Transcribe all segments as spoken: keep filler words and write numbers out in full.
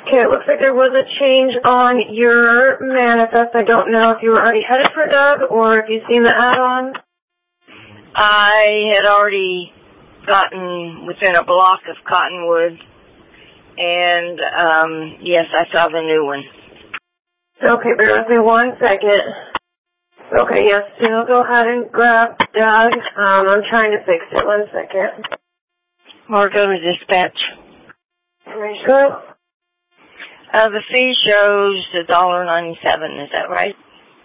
Okay, it looks like there was a change on your manifest. I don't know if you were already headed for Doug or if you've seen the add-on. I had already gotten within a block of Cottonwood, and, um, yes, I saw the new one. Okay, bear with me one second. Okay, yes, so I'll go ahead and grab Doug. Um, I'm trying to fix it. One second. Or go to dispatch. Are you sure? Uh, the fee shows one dollar ninety-seven, is that right?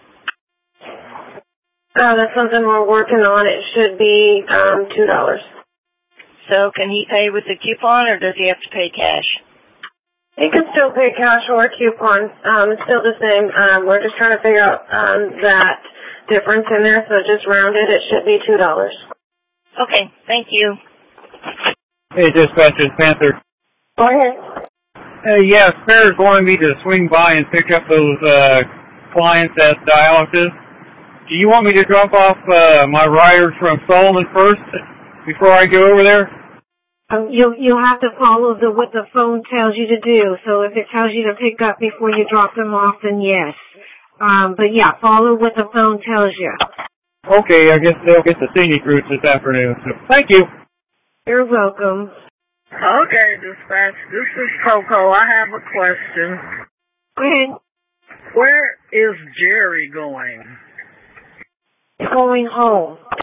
Uh, that's something we're working on. It should be um, two dollars. So can he pay with a coupon, or does he have to pay cash? He can still pay cash or a coupon. Um, it's still the same. Um, we're just trying to figure out um, that difference in there, so just round it. It should be two dollars. Okay, thank you. Hey, dispatcher, Panther. Go ahead. Hey, yeah, Spares wanted me to swing by and pick up those uh, clients at dialysis. Do you want me to drop off uh, my rider from Solomon first before I go over there? Um, you you have to follow the what the phone tells you to do. So if it tells you to pick up before you drop them off, then yes. Um, but yeah, follow what the phone tells you. Okay, I guess they'll get the scenic routes this afternoon. So thank you. You're welcome. Okay, dispatch. This is Coco. I have a question. Go ahead. Where is Jerry going? Going home.